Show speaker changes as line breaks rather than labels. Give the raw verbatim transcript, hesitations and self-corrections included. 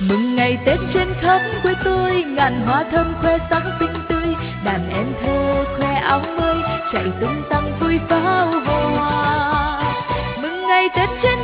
Mừng ngày Tết trên khắp quê tôi, ngàn hoa thơm khoe sắc xinh tươi, đàn em thơ khoe áo mới chạy tung tăng vui pháo hoa. Mừng ngày Tết trên